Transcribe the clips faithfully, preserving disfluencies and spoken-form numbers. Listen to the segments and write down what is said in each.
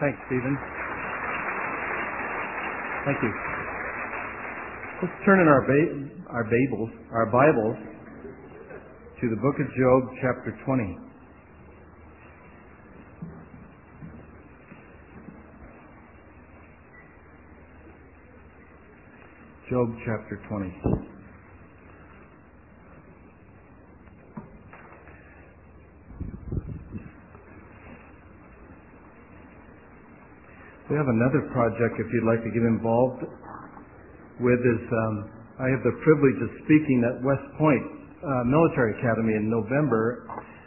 Thanks, Stephen. Thank you. Let's turn in our ba- our Bibles, our Bibles, to the book of Job, chapter twenty. Job, chapter twenty. We have another project if you'd like to get involved with is um, I have the privilege of speaking at West Point uh, Military Academy in November,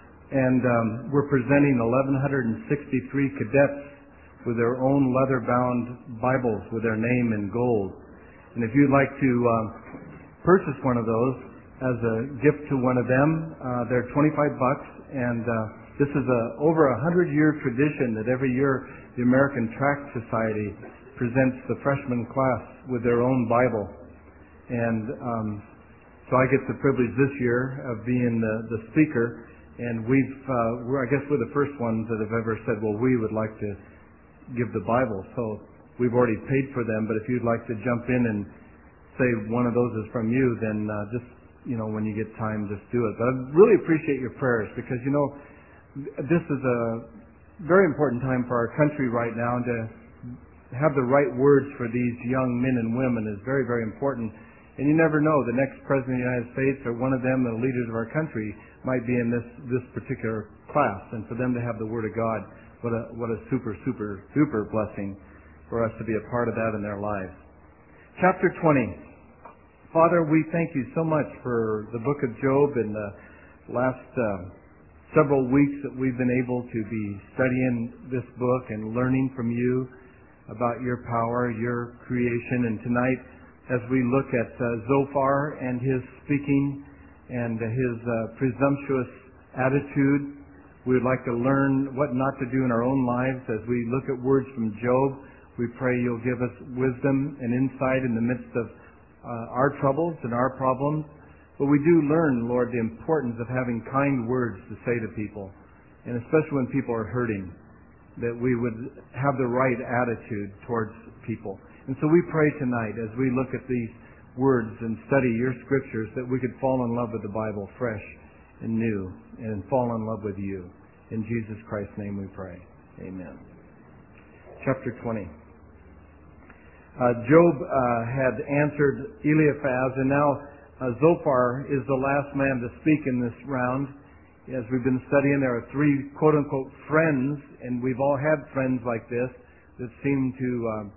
and um, we're presenting eleven sixty-three cadets with their own leather-bound Bibles with their name in gold. And if you'd like to um, purchase one of those as a gift to one of them, uh, they're twenty-five bucks, and uh, this is a over a hundred-year tradition that every year the American Tract Society presents the freshman class with their own Bible. And um, so I get the privilege this year of being the, the speaker, and we've, uh, we're, I guess we're the first ones that have ever said, well, we would like to give the Bible. So we've already paid for them, but if you'd like to jump in and say one of those is from you, then uh, just, you know, when you get time, just do it. But I really appreciate your prayers, because, you know, this is a very important time for our country right now, and to have the right words for these young men and women is very, very important. And you never know, the next President of the United States or one of them, the leaders of our country, might be in this, this particular class. And for them to have the Word of God, what a, what a super, super, super blessing for us to be a part of that in their lives. Chapter twenty. Father, we thank you so much for the book of Job and the last uh, several weeks that we've been able to be studying this book and learning from you about your power, your creation. And tonight, as we look at uh, Zophar and his speaking and his uh, presumptuous attitude, we would like to learn what not to do in our own lives. As we look at words from Job, we pray you'll give us wisdom and insight in the midst of uh, our troubles and our problems. But we do learn, Lord, the importance of having kind words to say to people, and especially when people are hurting, that we would have the right attitude towards people. And so we pray tonight, as we look at these words and study your scriptures, that we could fall in love with the Bible fresh and new, and fall in love with you. In Jesus Christ's name we pray. Amen. Chapter twenty. Uh, Job uh, had answered Eliphaz, and now Uh, Zophar is the last man to speak in this round. As we've been studying, there are three quote-unquote friends, and we've all had friends like this that seem to um,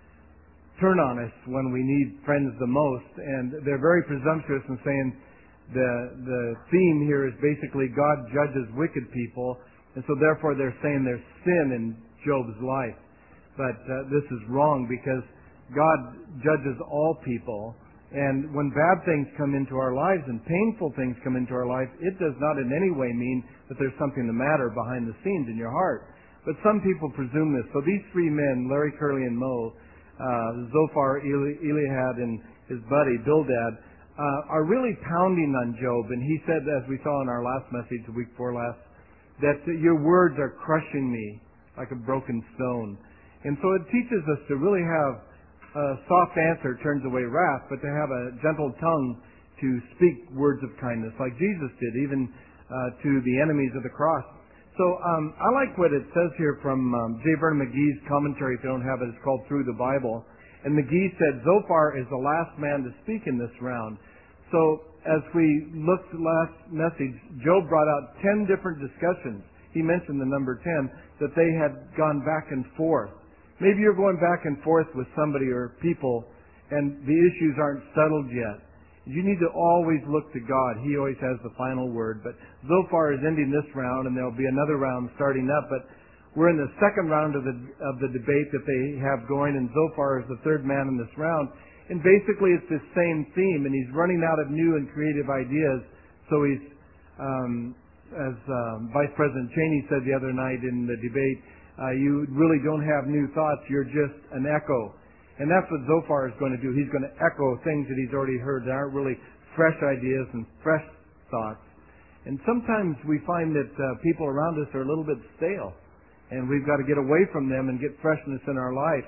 turn on us when we need friends the most. And they're very presumptuous in saying the, the theme here is basically God judges wicked people, and so therefore they're saying there's sin in Job's life. But uh, this is wrong, because God judges all people. And when bad things come into our lives and painful things come into our life, it does not in any way mean that there's something the matter behind the scenes in your heart. But some people presume this. So these three men, Larry, Curly, and Mo, uh, Zophar, Eli, Elihad, and his buddy, Bildad, uh, are really pounding on Job. And he said, as we saw in our last message, the week before last, that your words are crushing me like a broken stone. And so it teaches us to really have a soft answer turns away wrath, but to have a gentle tongue to speak words of kindness, like Jesus did, even uh, to the enemies of the cross. So um, I like what it says here from um, J. Vernon McGee's commentary. If you don't have it, it's called Through the Bible. And McGee said, Zophar is the last man to speak in this round. So as we looked last message, Job brought out ten different discussions. He mentioned the number ten, that they had gone back and forth. Maybe you're going back and forth with somebody or people, and the issues aren't settled yet. You need to always look to God. He always has the final word. But Zophar is ending this round, and there'll be another round starting up. But we're in the second round of the of the debate that they have going, and Zophar is the third man in this round. And basically, it's the same theme, and he's running out of new and creative ideas. So he's, um, as um, Vice President Cheney said the other night in the debate, Uh, you really don't have new thoughts. You're just an echo. And that's what Zophar is going to do. He's going to echo things that he's already heard that aren't really fresh ideas and fresh thoughts. And sometimes we find that uh, people around us are a little bit stale. And we've got to get away from them and get freshness in our life.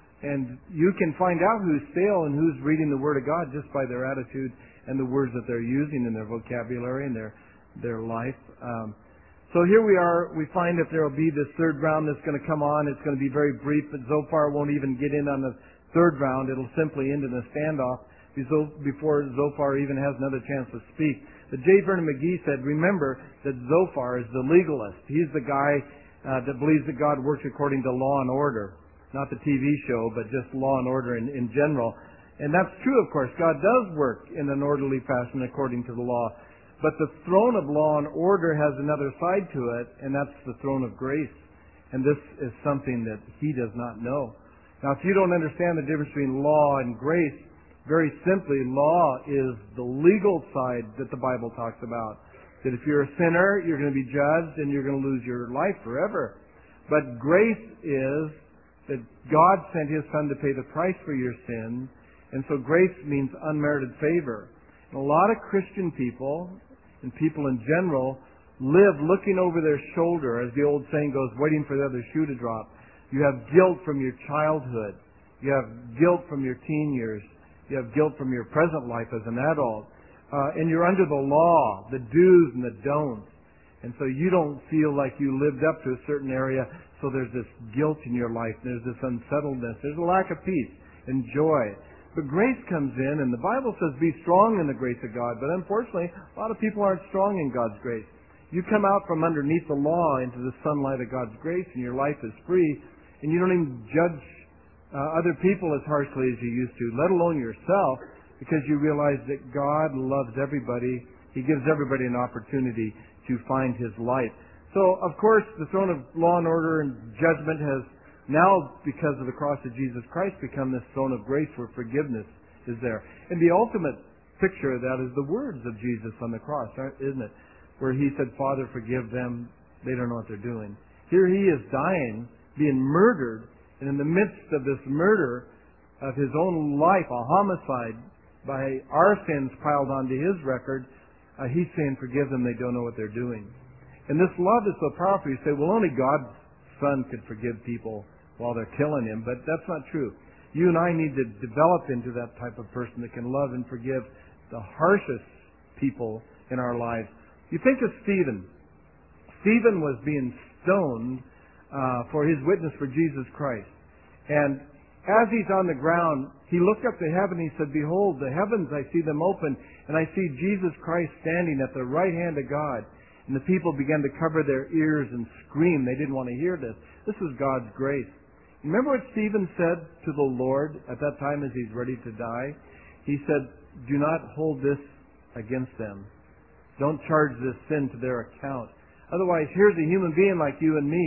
And you can find out who's stale and who's reading the Word of God just by their attitude and the words that they're using in their vocabulary and their their life. Um, so here we are. We find that there will be this third round that's going to come on. It's going to be very brief, but Zophar won't even get in on the third round. It'll simply end in a standoff before Zophar even has another chance to speak. But J. Vernon McGee said, remember that Zophar is the legalist. He's the guy uh, that believes that God works according to law and order. Not the T V show, but just law and order in, in general. And that's true, of course. God does work in an orderly fashion according to the law. But the throne of law and order has another side to it, and that's the throne of grace. And this is something that he does not know. Now, if you don't understand the difference between law and grace, very simply, law is the legal side that the Bible talks about. That if you're a sinner, you're going to be judged and you're going to lose your life forever. But grace is that God sent His Son to pay the price for your sin, and so grace means unmerited favor. And a lot of Christian people, and people in general, live looking over their shoulder, as the old saying goes, waiting for the other shoe to drop. You have guilt from your childhood. You have guilt from your teen years. You have guilt from your present life as an adult. Uh, and you're under the law, the do's and the don'ts. And so you don't feel like you lived up to a certain area, so there's this guilt in your life, there's this unsettledness, there's a lack of peace and joy. But grace comes in, and the Bible says be strong in the grace of God. But unfortunately, a lot of people aren't strong in God's grace. You come out from underneath the law into the sunlight of God's grace, and your life is free, and you don't even judge uh, other people as harshly as you used to, let alone yourself, because you realize that God loves everybody. He gives everybody an opportunity to find His light. So, of course, the throne of law and order and judgment has now, because of the cross of Jesus Christ, become this throne of grace where forgiveness is there. And the ultimate picture of that is the words of Jesus on the cross, isn't it? Where He said, Father, forgive them. They don't know what they're doing. Here He is dying, being murdered, and in the midst of this murder of His own life, a homicide, by our sins piled onto His record, uh, He's saying, forgive them, they don't know what they're doing. And this love is so powerful. You say, well, only God's Son could forgive people while they're killing Him. But that's not true. You and I need to develop into that type of person that can love and forgive the harshest people in our lives. You think of Stephen. Stephen was being stoned uh, for his witness for Jesus Christ. And as he's on the ground, he looked up to heaven and he said, behold, the heavens, I see them open, and I see Jesus Christ standing at the right hand of God. And the people began to cover their ears and scream. They didn't want to hear this. This was God's grace. Remember what Stephen said to the Lord at that time as he's ready to die? He said, do not hold this against them. Don't charge this sin to their account. Otherwise, here's a human being like you and me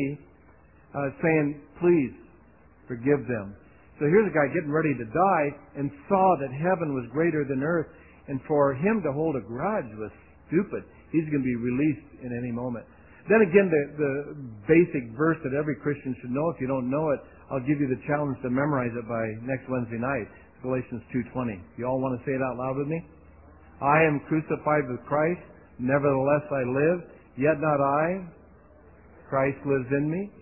uh, saying, please, forgive them. So here's a guy getting ready to die and saw that heaven was greater than earth. And for him to hold a grudge was stupid. He's going to be released in any moment. Then again, the, the basic verse that every Christian should know, if you don't know it, I'll give you the challenge to memorize it by next Wednesday night. Galatians two twenty. You all want to say it out loud with me? I am crucified with Christ, nevertheless I live, yet not I. Christ lives in me.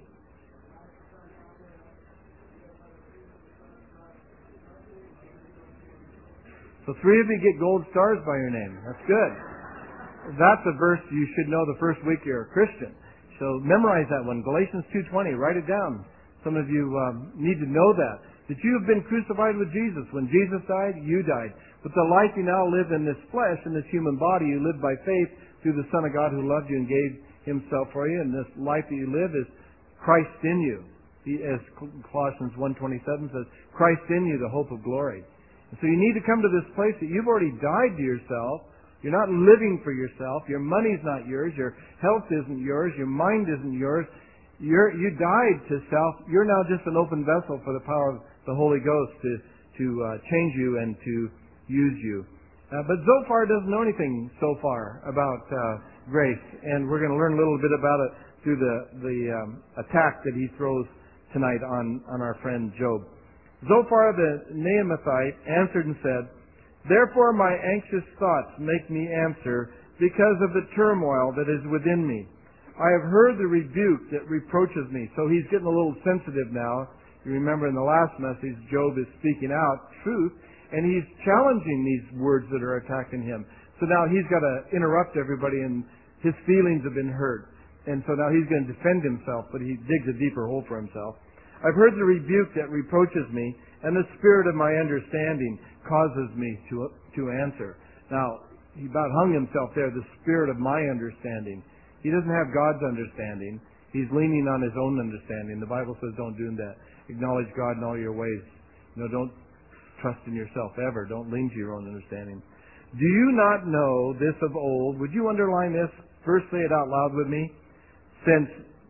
So three of you get gold stars by your name. That's good. That's a verse you should know the first week you're a Christian. So memorize that one. Galatians two twenty. Write it down. Some of you um, need to know that. That you have been crucified with Jesus. When Jesus died, you died. But the life you now live in this flesh, in this human body, you live by faith through the Son of God who loved you and gave Himself for you. And this life that you live is Christ in you. He, as Colossians one twenty-seven says, Christ in you, the hope of glory. And so you need to come to this place that you've already died to yourself. You're not living for yourself. Your money's not yours. Your health isn't yours. Your mind isn't yours. You're, you died to self. You're now just an open vessel for the power of the Holy Ghost to, to uh, change you and to use you. Uh, but Zophar doesn't know anything so far about uh, grace. And we're going to learn a little bit about it through the, the um, attack that he throws tonight on, on our friend Job. Zophar the Naamathite answered and said, therefore my anxious thoughts make me answer because of the turmoil that is within me. I have heard the rebuke that reproaches me. So he's getting a little sensitive now. You remember in the last message, Job is speaking out truth, and he's challenging these words that are attacking him. So now he's got to interrupt everybody, and his feelings have been hurt. And so now he's going to defend himself, but he digs a deeper hole for himself. I've heard the rebuke that reproaches me, and the spirit of my understanding causes me to, to answer. Now, he about hung himself there, the spirit of my understanding. He doesn't have God's understanding. He's leaning on his own understanding. The Bible says don't do that. Acknowledge God in all your ways. You know, don't trust in yourself ever. Don't lean to your own understanding. Do you not know this of old? Would you underline this? First, say it out loud with me. Since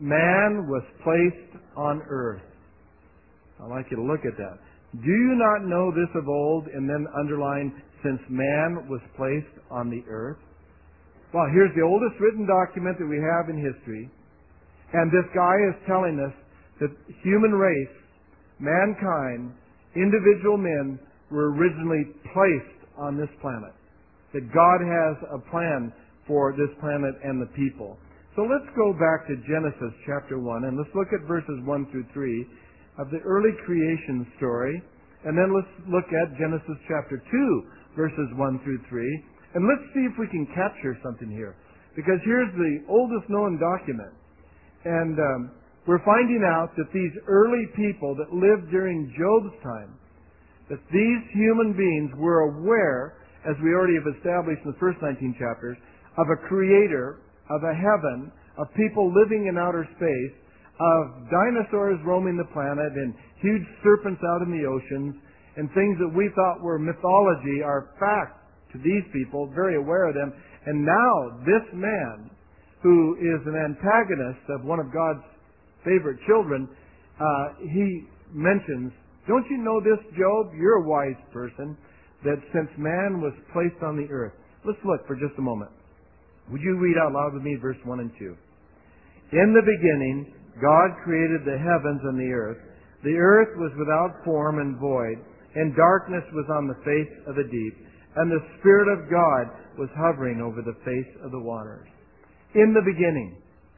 man was placed on earth. I'd like you to look at that. Do you not know this of old? And then underline, since man was placed on the earth. Well, here's the oldest written document that we have in history. And this guy is telling us that human race, mankind, individual men were originally placed on this planet. That God has a plan for this planet and the people. So let's go back to Genesis chapter one, and let's look at verses one through three of the early creation story. And then let's look at Genesis chapter two, verses one through three. And let's see if we can capture something here. Because here's the oldest known document. And um, we're finding out that these early people that lived during Job's time, that these human beings were aware, as we already have established in the first nineteen chapters, of a creator, of a heaven, of people living in outer space, of dinosaurs roaming the planet, and huge serpents out in the oceans, and things that we thought were mythology are fact to these people, very aware of them. And now this man, who is an antagonist of one of God's favorite children, uh, he mentions, don't you know this, Job? You're a wise person, that since man was placed on the earth. Let's look for just a moment. Would you read out loud with me verse one and two? In the beginning, God created the heavens and the earth. The earth was without form and void, and darkness was on the face of the deep, and the Spirit of God was hovering over the face of the waters. In the beginning.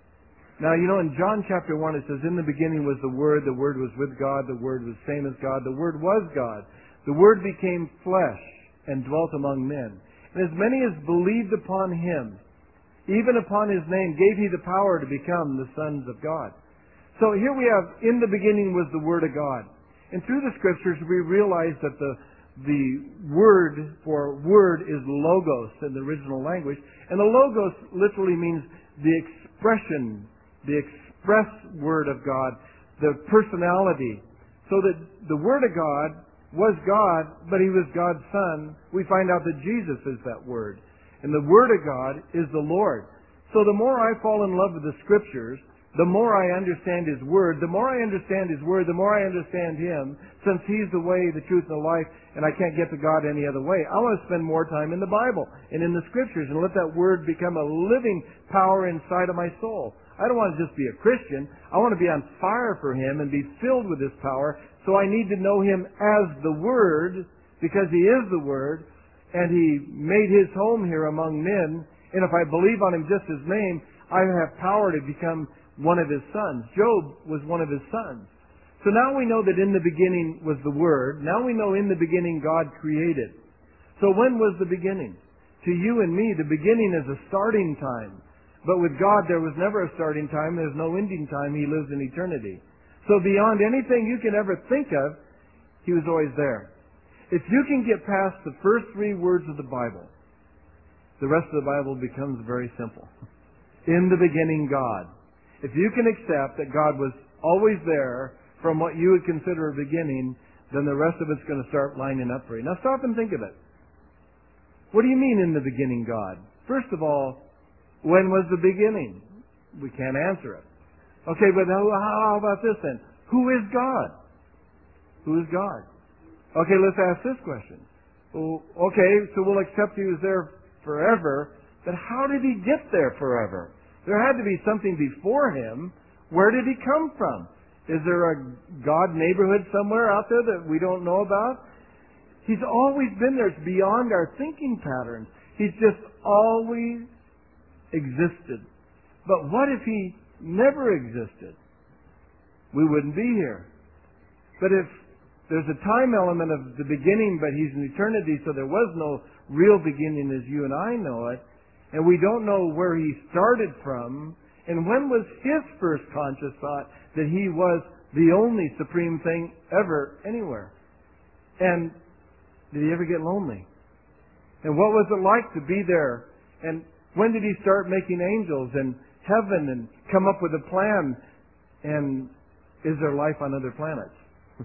Now, you know, in John chapter one, it says, in the beginning was the Word, the Word was with God, the Word was same as God, the Word was God. The Word became flesh and dwelt among men. And as many as believed upon Him, even upon His name, gave He the power to become the sons of God. So here we have, in the beginning was the Word of God. And through the Scriptures, we realize that the The word for word is logos in the original language. And the logos literally means the expression, the express word of God, the personality. So that the Word of God was God, but He was God's Son. We find out that Jesus is that Word. And the Word of God is the Lord. So the more I fall in love with the Scriptures, the more I understand His Word, the more I understand His Word, the more I understand Him, since He's the way, the truth, and the life, and I can't get to God any other way. I want to spend more time in the Bible and in the Scriptures and let that Word become a living power inside of my soul. I don't want to just be a Christian. I want to be on fire for Him and be filled with His power, so I need to know Him as the Word, because He is the Word, and He made His home here among men, and if I believe on Him just His name, I have power to become one of His sons. Job was one of His sons. So now we know that in the beginning was the Word. Now we know in the beginning God created. So when was the beginning? To you and me, the beginning is a starting time. But with God, there was never a starting time. There's no ending time. He lives in eternity. So beyond anything you can ever think of, He was always there. If you can get past the first three words of the Bible, the rest of the Bible becomes very simple. In the beginning, God. If you can accept that God was always there from what you would consider a beginning, then the rest of it's going to start lining up for you. Now stop and think of it. What do you mean in the beginning, God? First of all, when was the beginning? We can't answer it. Okay, but how about this then? Who is God? Who is God? Okay, let's ask this question. Well, okay, so we'll accept He was there forever, but how did He get there forever? There had to be something before Him. Where did He come from? Is there a God neighborhood somewhere out there that we don't know about? He's always been there. It's beyond our thinking patterns. He's just always existed. But what if He never existed? We wouldn't be here. But if there's a time element of the beginning, but He's in eternity, so there was no real beginning as you and I know it, and we don't know where He started from, and when was His first conscious thought that He was the only supreme thing ever, anywhere? And did He ever get lonely? And what was it like to be there? And when did He start making angels and heaven and come up with a plan? And is there life on other planets?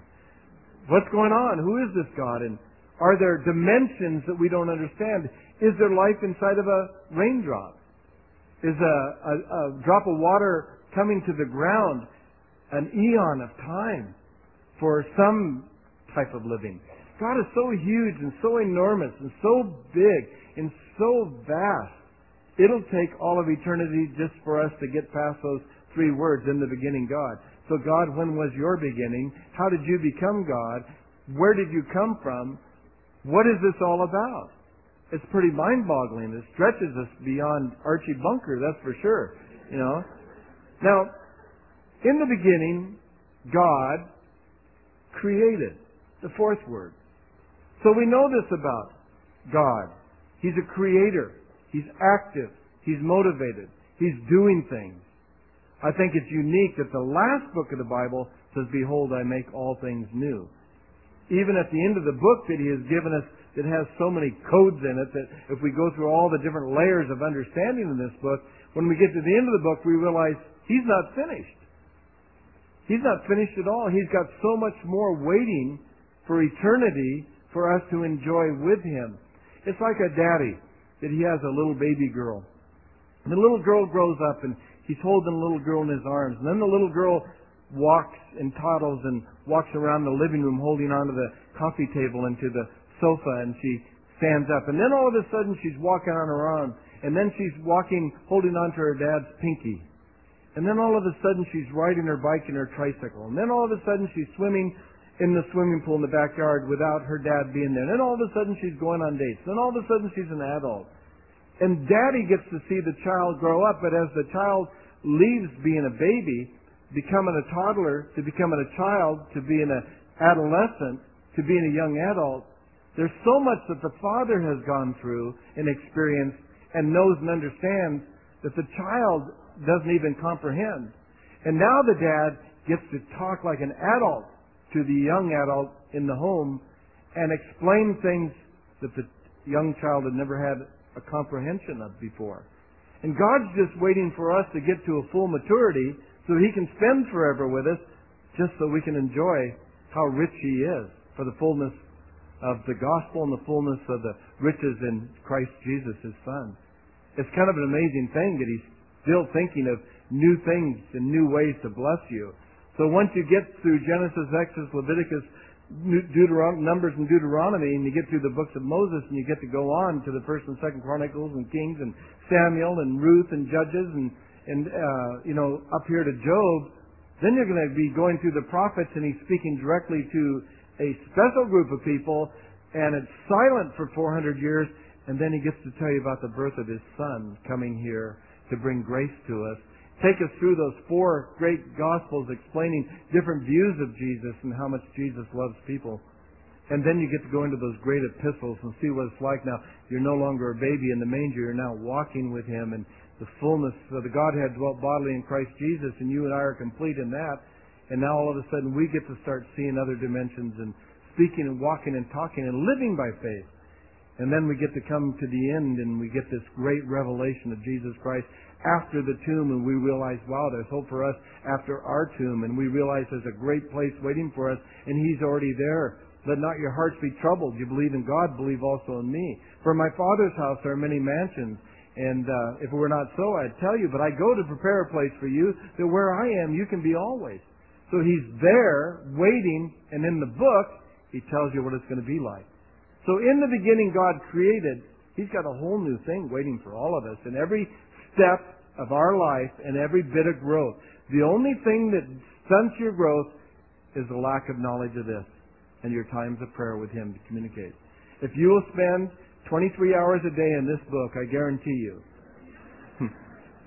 What's going on? Who is this God? And are there dimensions that we don't understand? Is there life inside of a raindrop? Is a, a, a drop of water coming to the ground an eon of time for some type of living? God is so huge and so enormous and so big and so vast. It'll take all of eternity just for us to get past those three words, in the beginning God. So God, when was your beginning? How did you become God? Where did you come from? What is this all about? It's pretty mind-boggling. It stretches us beyond Archie Bunker, that's for sure. You know. Now, in the beginning, God created. The fourth word. So we know this about God. He's a creator. He's active. He's motivated. He's doing things. I think it's unique that the last book of the Bible says, "Behold, I make all things new." Even at the end of the book that He has given us, it has so many codes in it that if we go through all the different layers of understanding in this book, when we get to the end of the book, we realize He's not finished. He's not finished at all. He's got so much more waiting for eternity for us to enjoy with Him. It's like a daddy that he has a little baby girl. And the little girl grows up and he's holding the little girl in his arms. And then the little girl walks and toddles and walks around the living room holding onto the coffee table and to the sofa, and she stands up. And then all of a sudden she's walking on her arm. And then she's walking, holding onto her dad's pinky. And then all of a sudden she's riding her bike and her tricycle. And then all of a sudden she's swimming in the swimming pool in the backyard without her dad being there. And then all of a sudden she's going on dates. Then all of a sudden she's an adult. And daddy gets to see the child grow up, but as the child leaves being a baby, becoming a toddler, to becoming a child, to being an adolescent, to being a young adult, there's so much that the father has gone through and experienced and knows and understands that the child doesn't even comprehend. And now the dad gets to talk like an adult to the young adult in the home and explain things that the young child had never had a comprehension of before. And God's just waiting for us to get to a full maturity so He can spend forever with us, just so we can enjoy how rich He is for the fullness of the gospel and the fullness of the riches in Christ Jesus, His Son. It's kind of an amazing thing that He's still thinking of new things and new ways to bless you. So once you get through Genesis, Exodus, Leviticus, Deuteron- Numbers and Deuteronomy, and you get through the books of Moses, and you get to go on to the First and Second Chronicles and Kings and Samuel and Ruth and Judges and, and uh, you know, up here to Job, then you're going to be going through the prophets, and He's speaking directly to a special group of people, and it's silent for four hundred years, and then He gets to tell you about the birth of His Son coming here to bring grace to us. Take us through those four great Gospels explaining different views of Jesus and how much Jesus loves people. And then you get to go into those great epistles and see what it's like now. You're no longer a baby in the manger. You're now walking with Him, and the fullness of the Godhead dwelt bodily in Christ Jesus, and you and I are complete in that. And now all of a sudden we get to start seeing other dimensions and speaking and walking and talking and living by faith. And then we get to come to the end, and we get this great revelation of Jesus Christ after the tomb, and we realize, wow, there's hope for us after our tomb, and we realize there's a great place waiting for us, and He's already there. Let not your hearts be troubled. You believe in God, believe also in me. For in my Father's house there are many mansions, and uh, if it were not so, I'd tell you, but I go to prepare a place for you, that where I am, you can be always. So He's there, waiting, and in the book, He tells you what it's going to be like. So in the beginning, God created. He's got a whole new thing waiting for all of us. And every step of our life and every bit of growth. The only thing that stunts your growth is the lack of knowledge of this and your times of prayer with Him to communicate. If you will spend twenty-three hours a day in this book, I guarantee you,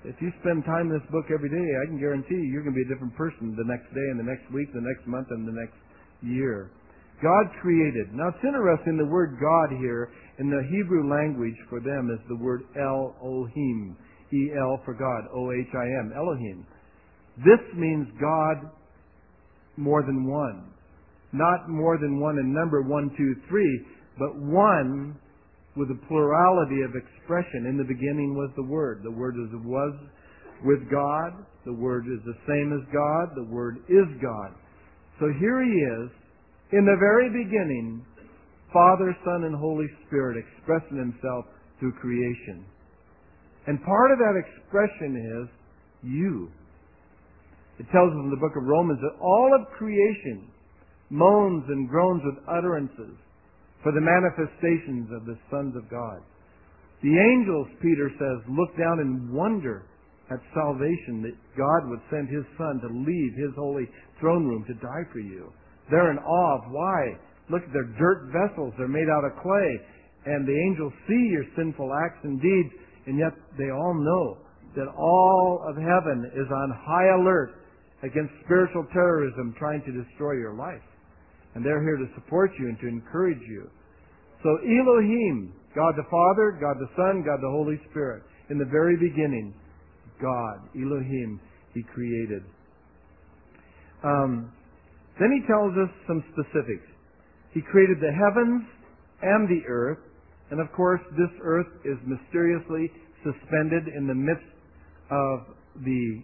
If you spend time in this book every day, I can guarantee you you're going to be a different person the next day and the next week, the next month, and the next year. God created. Now it's interesting, the word God here in the Hebrew language for them is the word Elohim. E L for God, O H I M, Elohim. This means God more than one. Not more than one in number, one, two, three, but one with a plurality of expression. In the beginning was the Word. The Word is, was with God. The Word is the same as God. The Word is God. So here He is, in the very beginning, Father, Son, and Holy Spirit expressing Himself through creation. And part of that expression is you. It tells us in the book of Romans that all of creation moans and groans with utterances for the manifestations of the sons of God. The angels, Peter says, look down in wonder at salvation, that God would send His Son to leave His holy throne room to die for you. They're in awe of why. Look, they're dirt vessels. They're made out of clay. And the angels see your sinful acts and deeds, and yet they all know that all of heaven is on high alert against spiritual terrorism trying to destroy your life. And they're here to support you and to encourage you. So Elohim, God the Father, God the Son, God the Holy Spirit. In the very beginning, God, Elohim, He created. Um, then He tells us some specifics. He created the heavens and the earth. And of course, this earth is mysteriously suspended in the midst of the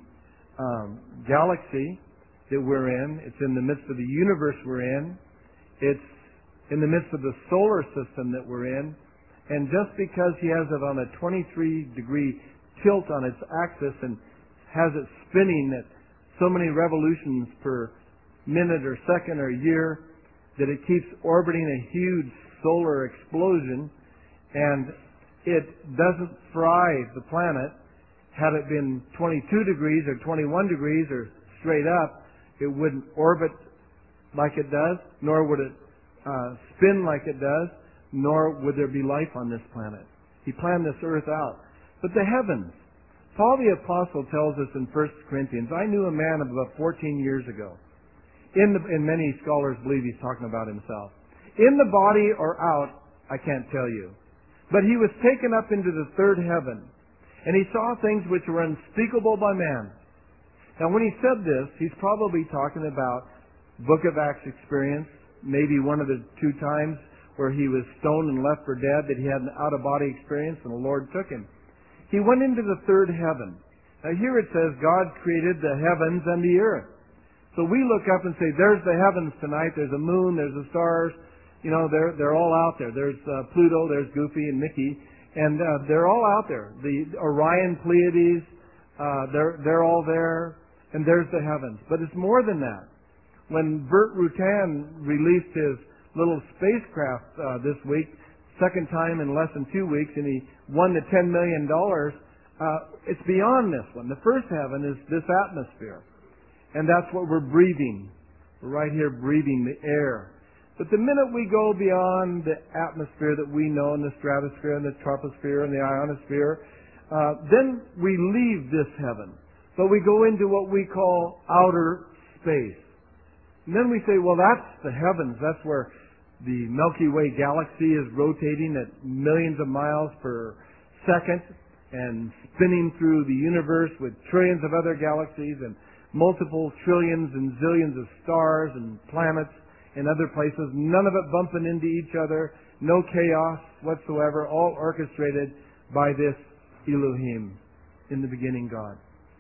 um, galaxy that we're in. It's in the midst of the universe we're in. It's in the midst of the solar system that we're in. And just because He has it on a twenty-three degree tilt on its axis and has it spinning at so many revolutions per minute or second or year, that it keeps orbiting a huge solar explosion, and it doesn't fry the planet. Had it been twenty-two degrees or twenty-one degrees or straight up, it wouldn't orbit like it does, nor would it uh, spin like it does, nor would there be life on this planet. He planned this earth out. But the heavens, Paul the Apostle tells us in First Corinthians, I knew a man of about fourteen years ago. In, the, and many scholars believe he's talking about himself. In the body or out, I can't tell you. But he was taken up into the third heaven, and he saw things which were unspeakable by man. Now when he said this, he's probably talking about Book of Acts experience, maybe one of the two times where he was stoned and left for dead, that he had an out-of-body experience and the Lord took him. He went into the third heaven. Now here it says God created the heavens and the earth. So we look up and say, there's the heavens tonight, there's a moon, there's the stars, you know, they're, they're all out there. There's uh, Pluto, there's Goofy and Mickey, and uh, they're all out there. The Orion Pleiades, uh, they're, they're all there, and there's the heavens. But it's more than that. When Burt Rutan released his little spacecraft uh, this week, second time in less than two weeks, and he won the ten million dollars, uh, it's beyond this one. The first heaven is this atmosphere. And that's what we're breathing. We're right here breathing the air. But the minute we go beyond the atmosphere that we know in the stratosphere and the troposphere and the ionosphere, uh, then we leave this heaven. But we go into what we call outer space. And then we say, well, that's the heavens. That's where the Milky Way galaxy is rotating at millions of miles per second and spinning through the universe with trillions of other galaxies and multiple trillions and zillions of stars and planets in other places, none of it bumping into each other, no chaos whatsoever, all orchestrated by this Elohim, in the beginning God.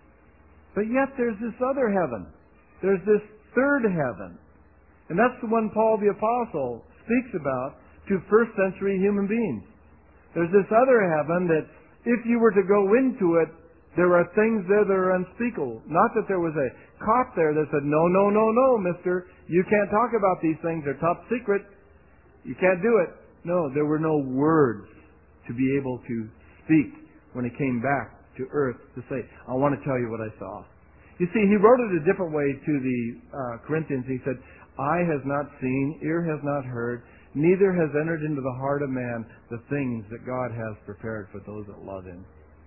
But yet there's this other heaven. There's this third heaven. And that's the one Paul the Apostle speaks about to first century human beings. There's this other heaven that if you were to go into it, there are things there that are unspeakable. Not that there was a cop there that said, no, no, no, no, mister, you can't talk about these things. They're top secret. You can't do it. No, there were no words to be able to speak when he came back to earth to say, I want to tell you what I saw. You see, he wrote it a different way to the uh, Corinthians. He said, eye has not seen, ear has not heard, neither has entered into the heart of man the things that God has prepared for those that love Him.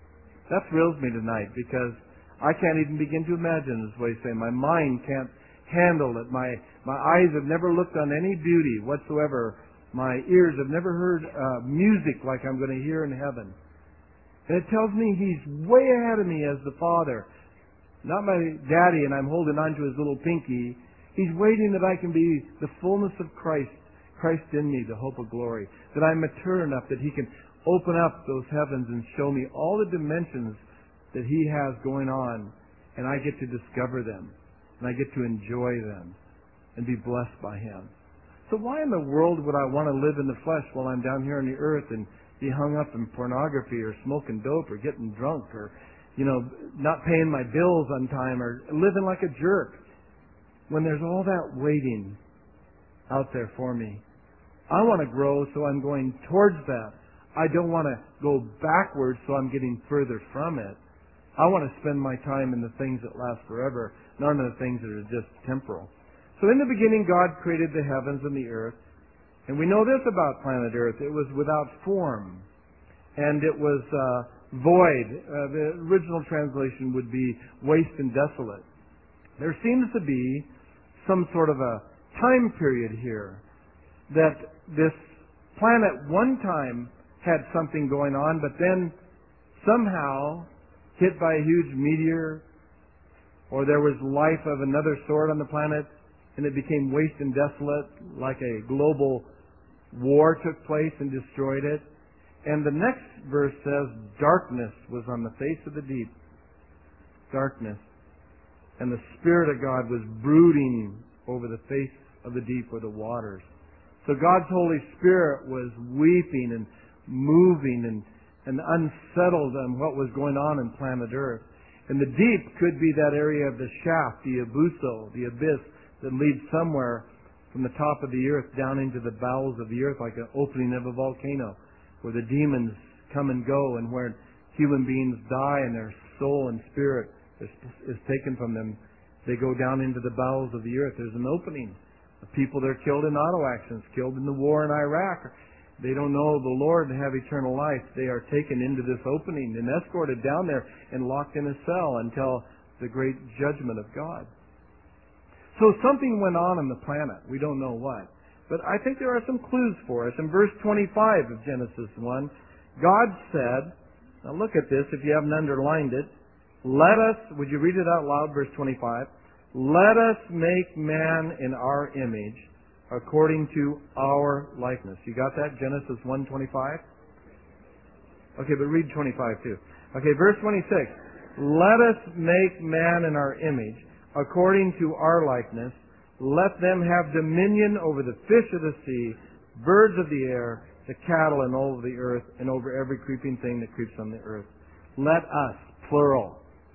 That thrills me tonight because I can't even begin to imagine, as we say. My mind can't handle it. My, my eyes have never looked on any beauty whatsoever. My ears have never heard uh, music like I'm going to hear in heaven. And it tells me He's way ahead of me as the Father. Not my daddy and I'm holding on to His little pinky. He's waiting that I can be the fullness of Christ, Christ in me, the hope of glory. That I'm mature enough that He can open up those heavens and show me all the dimensions that He has going on. And I get to discover them. And I get to enjoy them. And be blessed by Him. So why in the world would I want to live in the flesh while I'm down here on the earth and be hung up in pornography or smoking dope or getting drunk or, you know, not paying my bills on time or living like a jerk when there's all that waiting out there for me? I want to grow, so I'm going towards that. I don't want to go backwards, so I'm getting further from it. I want to spend my time in the things that last forever, not in the things that are just temporal. So in the beginning, God created the heavens and the earth. And we know this about planet Earth. It was without form. And it was uh, void. Uh, the original translation would be waste and desolate. There seems to be some sort of a time period here that this planet one time had something going on, but then somehow hit by a huge meteor, or there was life of another sort on the planet, and it became waste and desolate, like a global war took place and destroyed it. And the next verse says, darkness was on the face of the deep. Darkness. And the Spirit of God was brooding over the face of the deep or the waters. So God's Holy Spirit was weeping and moving and, and unsettled on what was going on in planet Earth. And the deep could be that area of the shaft, the abuso, the abyss, that leads somewhere from the top of the earth down into the bowels of the earth, like an opening of a volcano, where the demons come and go, and where human beings die and their soul and spirit is, is taken from them. They go down into the bowels of the earth. There's an opening. The people that are killed in auto accidents, killed in the war in Iraq, they don't know the Lord and have eternal life. They are taken into this opening and escorted down there and locked in a cell until the great judgment of God. So something went on on the planet. We don't know what. But I think there are some clues for us. In verse twenty-five of Genesis one, God said, now look at this if you haven't underlined it, let us, would you read it out loud, verse twenty-five? Let us make man in our image according to our likeness. You got that? Genesis one twenty-five? Okay, but read twenty-five too. Okay, verse twenty-six. Let us make man in our image according to our likeness. Let them have dominion over the fish of the sea, birds of the air, the cattle and all of the earth, and over every creeping thing that creeps on the earth. Let us, plural,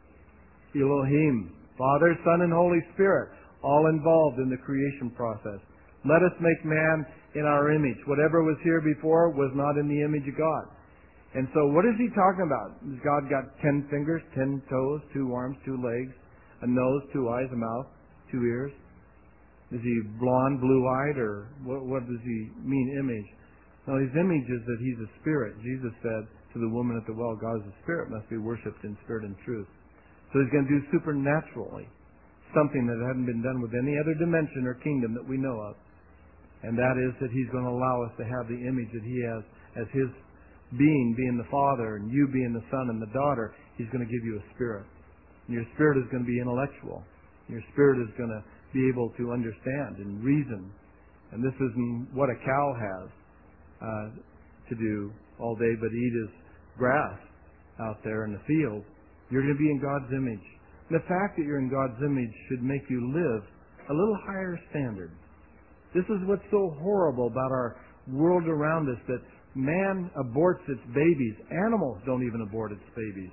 Elohim, Father, Son, and Holy Spirit, all involved in the creation process. Let us make man in our image. Whatever was here before was not in the image of God. And so what is he talking about? Has God got ten fingers, ten toes, two arms, two legs, a nose, two eyes, a mouth, two ears? Is he blonde, blue-eyed, or what, what does he mean, image? No, his image is that he's a spirit. Jesus said to the woman at the well, God is a spirit, must be worshipped in spirit and truth. So he's going to do supernaturally something that hadn't been done with any other dimension or kingdom that we know of. And that is that he's going to allow us to have the image that he has as his being, being the Father, and you being the Son and the daughter. He's going to give you a spirit. And your spirit is going to be intellectual. Your spirit is going to be able to understand and reason. And this isn't what a cow has uh, to do all day but eat his grass out there in the field. You're going to be in God's image. And the fact that you're in God's image should make you live a little higher standard. This is what's so horrible about our world around us, that man aborts its babies. Animals don't even abort its babies.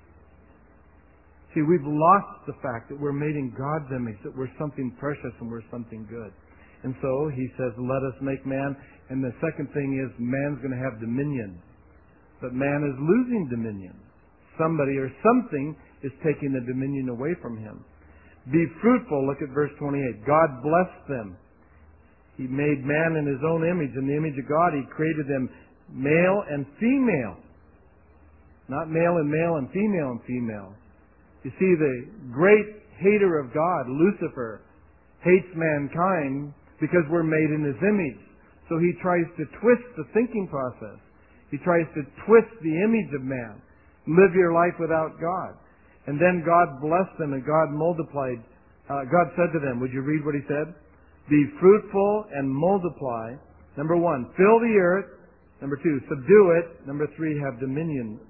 See, we've lost the fact that we're made in God's image, that we're something precious and we're something good. And so he says, let us make man. And the second thing is, man's going to have dominion. But man is losing dominion. Somebody or something is taking the dominion away from him. Be fruitful. Look at verse twenty-eight. God blessed them. He made man in his own image. In the image of God, he created them male and female. not male and male and female and female. You see, the great hater of God, Lucifer, hates mankind because we're made in His image. So he tries to twist the thinking process. He tries to twist the image of man. Live your life without God. And then God blessed them and God multiplied. Uh, God said to them, would you read what He said? Be fruitful and multiply. Number one, fill the earth. Number two, subdue it. Number three, have dominion.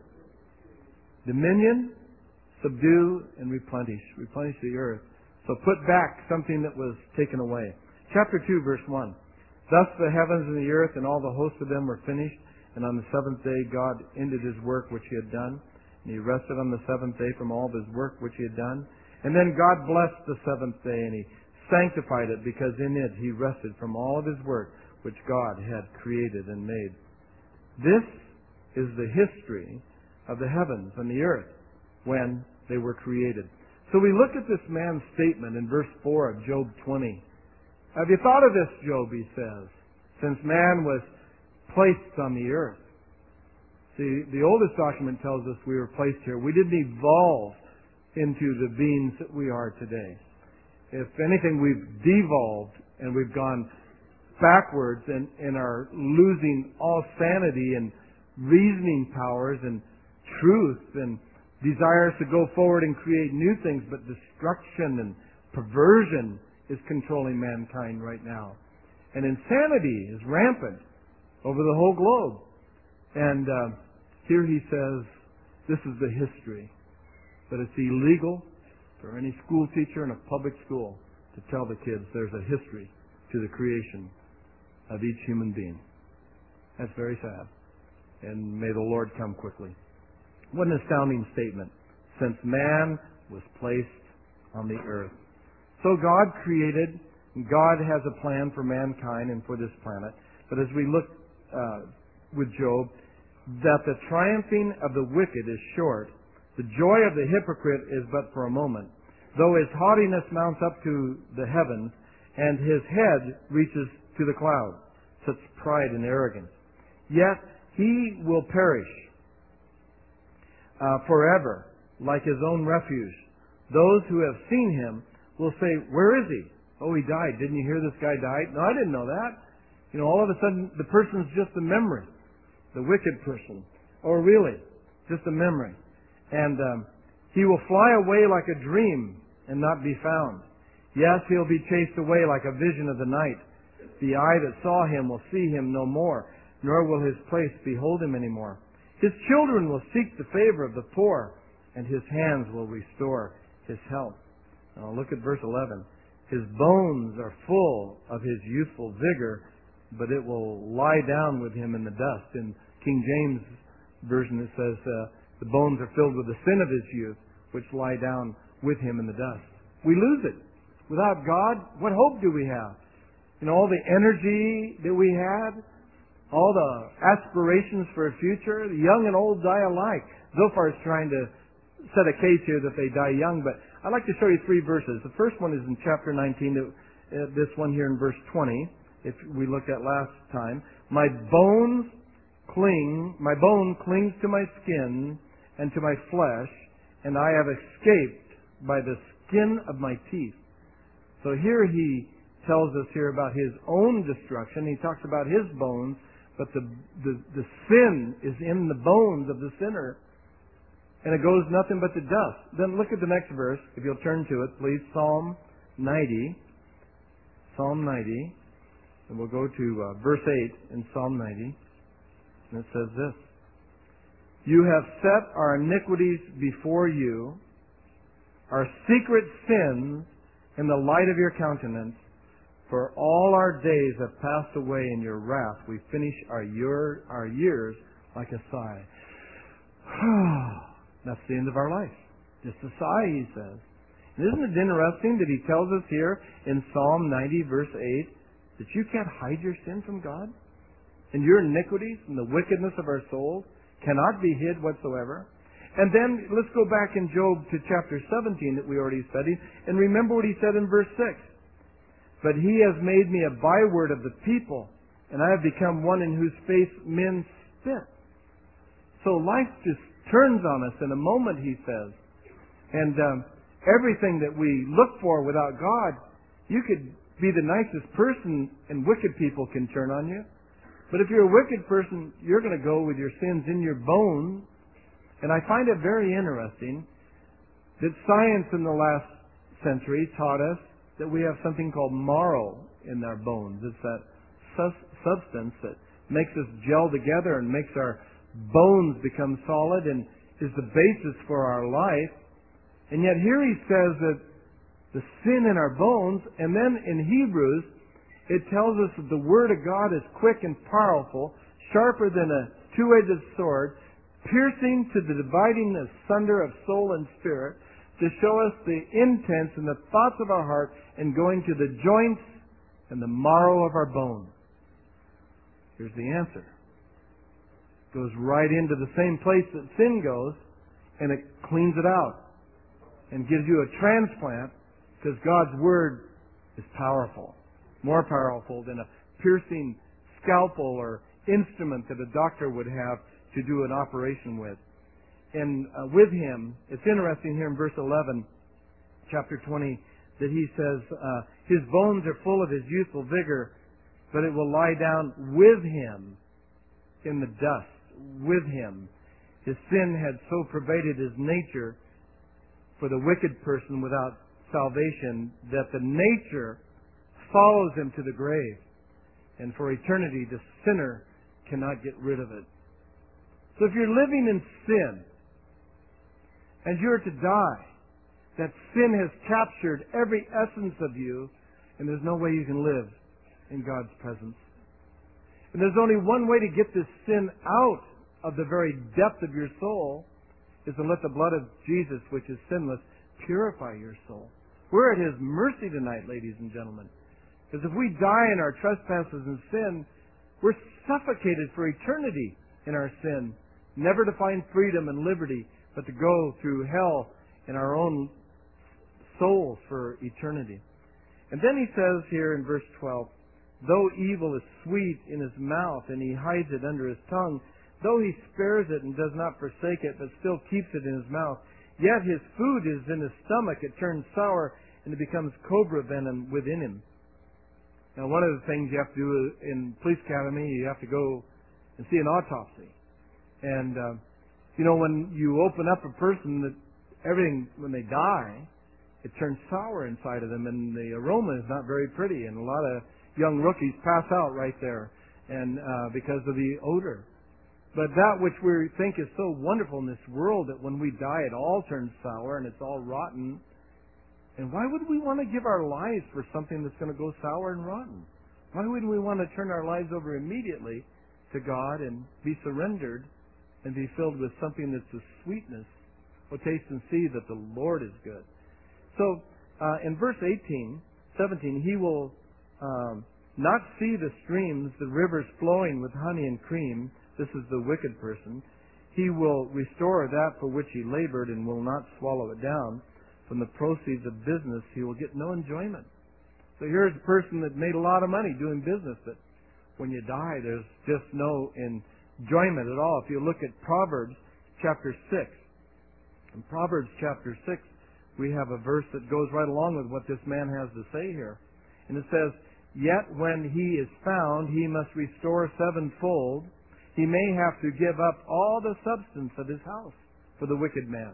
Dominion, subdue, and replenish. Replenish the earth. So put back something that was taken away. Chapter two, verse one. Thus the heavens and the earth and all the hosts of them were finished. And on the seventh day God ended His work which He had done. And He rested on the seventh day from all of His work which He had done. And then God blessed the seventh day and He sanctified it, because in it He rested from all of His work which God had created and made. This is the history of the heavens and the earth when they were created. So we look at this man's statement in verse four of Job twenty. Have you thought of this, Job, he says, since man was placed on the earth? See, the oldest document tells us we were placed here. We didn't evolve into the beings that we are today. If anything, we've devolved and we've gone backwards and, and are losing all sanity and reasoning powers and truth and desires to go forward and create new things, but destruction and perversion is controlling mankind right now. And insanity is rampant over the whole globe. And uh, here he says, this is the history. That it's illegal for any school teacher in a public school to tell the kids there's a history to the creation of each human being. That's very sad. And may the Lord come quickly. What an astounding statement. Since man was placed on the earth. So God created, and God has a plan for mankind and for this planet. But as we look uh, with Job, that the triumphing of the wicked is short, the joy of the hypocrite is but for a moment. Though his haughtiness mounts up to the heavens, and his head reaches to the clouds, such pride and arrogance. Yet he will perish uh, forever, like his own refuge. Those who have seen him will say, where is he? Oh, he died. Didn't you hear this guy died? No, I didn't know that. You know, all of a sudden, the person's just a memory. The wicked person. Or really, just a memory. And um, he will fly away like a dream and not be found. Yes, he'll be chased away like a vision of the night. The eye that saw him will see him no more, nor will his place behold him anymore. His children will seek the favor of the poor, and his hands will restore his health. Now look at verse eleven. His bones are full of his youthful vigor, but it will lie down with him in the dust. In King James Version it says, uh, the bones are filled with the sin of his youth, which lie down with him in the dust. We lose it. Without God, what hope do we have? You know, all the energy that we had, all the aspirations for a future, the young and old die alike. Zophar is trying to set a case here that they die young, but I'd like to show you three verses. The first one is in chapter nineteen, uh, this one here in verse twenty, if we looked at last time. My bones cling, my bone clings to my skin and to my flesh, and I have escaped by the skin of my teeth. So here he tells us here about his own destruction. He talks about his bones, but the, the, the sin is in the bones of the sinner. And it goes nothing but to dust. Then look at the next verse, if you'll turn to it, please. Psalm ninety. Psalm ninety. And we'll go to uh, verse eight in Psalm ninety. And it says this. You have set our iniquities before you, our secret sins in the light of your countenance. For all our days have passed away in your wrath. We finish our, year, our years like a sigh. That's the end of our life. Just a sigh, he says. And isn't it interesting that he tells us here in Psalm ninety, verse eight, that you can't hide your sin from God? And your iniquities and the wickedness of our souls cannot be hid whatsoever? And then let's go back in Job to chapter seventeen that we already studied, and remember what he said in verse six. But he has made me a byword of the people, and I have become one in whose face men spit. So life just turns on us in a moment, he says. And um, everything that we look for without God, you could be the nicest person and wicked people can turn on you. But if you're a wicked person, you're going to go with your sins in your bones. And I find it very interesting that science in the last century taught us that we have something called marrow in our bones. It's that sus- substance that makes us gel together and makes our bones become solid and is the basis for our life. And yet here he says that the sin in our bones, and then in Hebrews, it tells us that the Word of God is quick and powerful, sharper than a two-edged sword, piercing to the dividing asunder of soul and spirit, to show us the intents and the thoughts of our heart, and going to the joints and the marrow of our bones. Here's the answer. It goes right into the same place that sin goes, and it cleans it out and gives you a transplant, because God's Word is powerful. More powerful than a piercing scalpel or instrument that a doctor would have to do an operation with. And uh, with Him, it's interesting here in verse eleven, chapter twenty, that he says, uh, His bones are full of His youthful vigor, but it will lie down with Him in the dust, with Him. His sin had so pervaded His nature for the wicked person without salvation that the nature follows him to the grave. And for eternity, the sinner cannot get rid of it. So if you're living in sin and you're to die, that sin has captured every essence of you, and there's no way you can live in God's presence. And there's only one way to get this sin out of the very depth of your soul, is to let the blood of Jesus, which is sinless, purify your soul. We're at His mercy tonight, ladies and gentlemen. Because if we die in our trespasses and sin, we're suffocated for eternity in our sin, never to find freedom and liberty, but to go through hell in our own souls for eternity. And then he says here in verse twelve, though evil is sweet in his mouth and he hides it under his tongue, though he spares it and does not forsake it, but still keeps it in his mouth, yet his food is in his stomach, it turns sour, and it becomes cobra venom within him. Now, one of the things you have to do in police academy, you have to go and see an autopsy. And, uh, you know, when you open up a person, that everything, when they die, it turns sour inside of them, and the aroma is not very pretty. And a lot of young rookies pass out right there, and uh, because of the odor. But that which we think is so wonderful in this world, that when we die, it all turns sour and it's all rotten. And why would we want to give our lives for something that's going to go sour and rotten? Why would we want to turn our lives over immediately to God and be surrendered and be filled with something that's a sweetness? Oh, taste and see that the Lord is good. So, uh, in verse eighteen, seventeen, he will um, not see the streams, the rivers flowing with honey and cream. This is the wicked person. He will restore that for which he labored and will not swallow it down. From the proceeds of business, he will get no enjoyment. So here's a person that made a lot of money doing business, but when you die, there's just no enjoyment at all. If you look at Proverbs chapter six, in Proverbs chapter six, we have a verse that goes right along with what this man has to say here. And it says, yet when he is found, he must restore sevenfold. He may have to give up all the substance of his house for the wicked man.